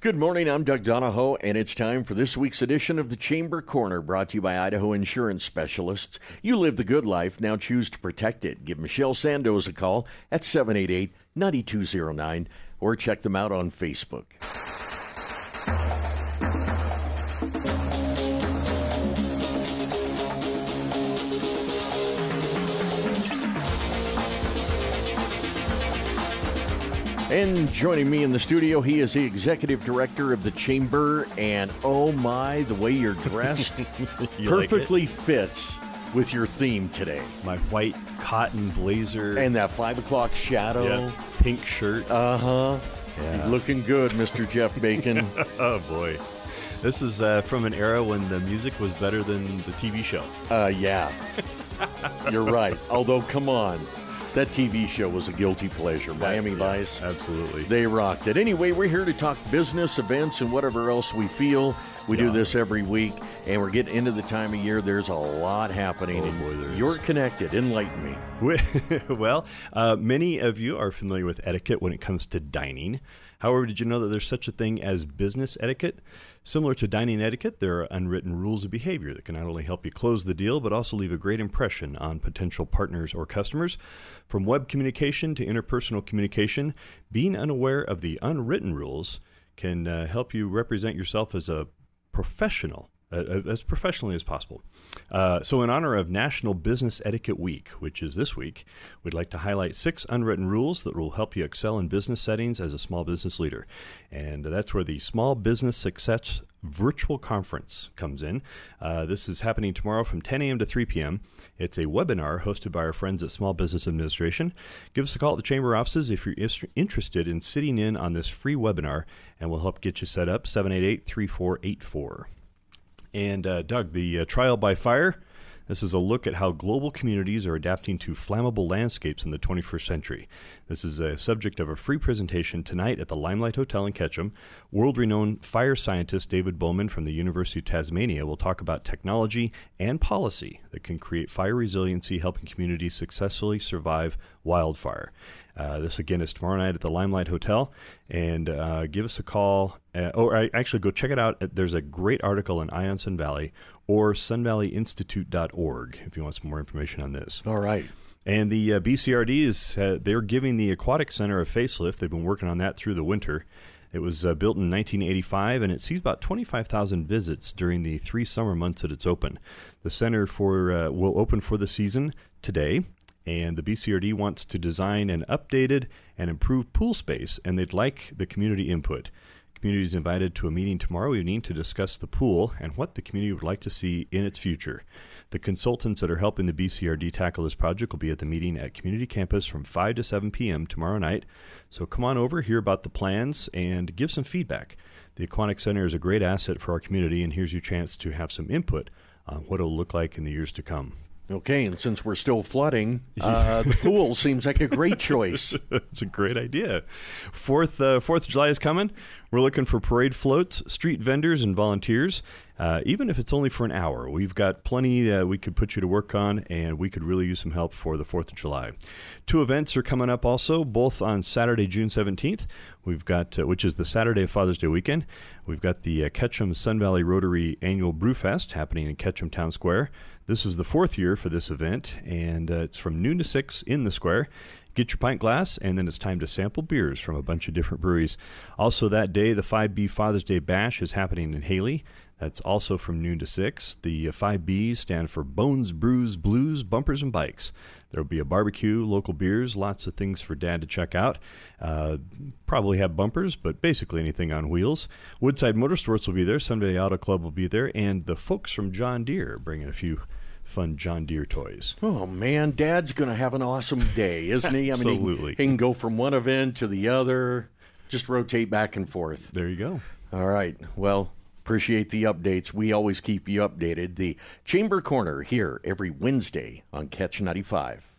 Good morning, I'm Doug Donahoe, and it's time for this week's edition of the Chamber Corner, brought to you by Idaho Insurance Specialists. You live the good life, now choose to protect it. Give Michelle Sandoz a call at 788-9209, or check them out on Facebook. And joining me in the studio, he is the executive director of the Chamber, and oh my, the way you're dressed perfectly fits with your theme today. My white cotton blazer. And that 5 o'clock shadow. Yeah, pink shirt. Uh-huh. Yeah. You're looking good, Mr. Jeff Bacon. Oh, boy. This is from an era when the music was better than the TV show. Yeah. You're right. Although, come on. That TV show was a guilty pleasure. Miami Vice. Absolutely. They rocked it. Anyway, we're here to talk business, events, and whatever else we feel. We do this every week, and we're getting into the time of year. There's a lot happening. Oh, boy, there is. You're connected. Enlighten me. Well, many of you are familiar with etiquette when it comes to dining. However, did you know that there's such a thing as business etiquette? Similar to dining etiquette, there are unwritten rules of behavior that can not only help you close the deal, but also leave a great impression on potential partners or customers. From web communication to interpersonal communication, being unaware of the unwritten rules can help you represent yourself as a professional, as professionally as possible. So in honor of National Business Etiquette Week, which is this week, we'd like to highlight 6 unwritten rules that will help you excel in business settings as a small business leader. And that's where the Small Business Success Virtual Conference comes in. This is happening tomorrow from 10 a.m. to 3 p.m. It's a webinar hosted by our friends at Small Business Administration. Give us a call at the Chamber offices if you're interested in sitting in on this free webinar, and we'll help get you set up, 788-3484. And Doug, the Trial by Fire, this is a look at how global communities are adapting to flammable landscapes in the 21st century. This is a subject of a free presentation tonight at the Limelight Hotel in Ketchum. World-renowned fire scientist David Bowman from the University of Tasmania will talk about technology and policy that can create fire resiliency, helping communities successfully survive wildfire. This, again, is tomorrow night at the Limelight Hotel. And give us a call, or actually go check it out. There's a great article in Ion Sun Valley or sunvalleyinstitute.org if you want some more information on this. All right. And the BCRD is they're giving the Aquatic Center a facelift. They've been working on that through the winter. It was built in 1985, and it sees about 25,000 visits during the 3 summer months that it's open. The center will open for the season today. And the BCRD wants to design an updated and improved pool space, and they'd like the community input. Community is invited to a meeting tomorrow evening to discuss the pool and what the community would like to see in its future. The consultants that are helping the BCRD tackle this project will be at the meeting at Community Campus from 5 to 7 p.m. tomorrow night. So come on over, hear about the plans, and give some feedback. The Aquatic Center is a great asset for our community, and here's your chance to have some input on what it'll look like in the years to come. Okay, and since we're still flooding, the pool seems like a great choice. It's a great idea. 4th of July is coming. We're looking for parade floats, street vendors, and volunteers. Even if it's only for an hour, we've got plenty we could put you to work on, and we could really use some help for the 4th of July. 2 events are coming up also, both on Saturday, June 17th. We've got, which is the Saturday of Father's Day weekend. We've got the Ketchum Sun Valley Rotary Annual Brewfest happening in Ketchum Town Square. This is the 4th year for this event, and it's from noon to 6 in the square. Get your pint glass, and then it's time to sample beers from a bunch of different breweries. Also that day, the 5B Father's Day Bash is happening in Haley. That's also from noon to 6. The 5Bs stand for Bones, Brews, Blues, Bumpers, and Bikes. There will be a barbecue, local beers, lots of things for Dad to check out. Probably have bumpers, but basically anything on wheels. Woodside Motorsports will be there. Sun Valley Auto Club will be there. And the folks from John Deere bringing a few fun John Deere toys. Oh, man, Dad's going to have an awesome day, isn't he? I mean, Absolutely. he can go from one event to the other, just rotate back and forth. There you go. All right. Well, appreciate the updates. We always keep you updated. The Chamber Corner here every Wednesday on Catch 95.